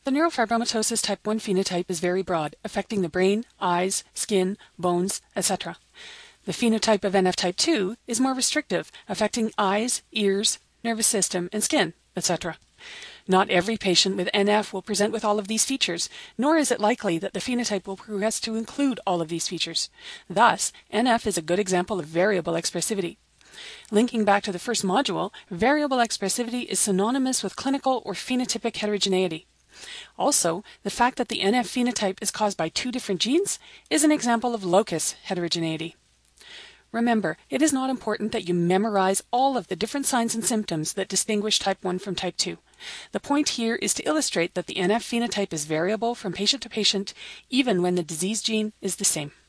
The neurofibromatosis type 1 phenotype is very broad, affecting the brain, eyes, skin, bones, etc. The phenotype of NF type 2 is more restrictive, affecting eyes, ears, nervous system, and skin, etc. Not every patient with NF will present with all of these features, nor is it likely that the phenotype will progress to include all of these features. Thus, NF is a good example of variable expressivity. Linking back to the first module, variable expressivity is synonymous with clinical or phenotypic heterogeneity. Also, the fact that the NF phenotype is caused by 2 different genes is an example of locus heterogeneity. Remember, it is not important that you memorize all of the different signs and symptoms that distinguish type 1 from type 2. The point here is to illustrate that the NF phenotype is variable from patient to patient, even when the disease gene is the same.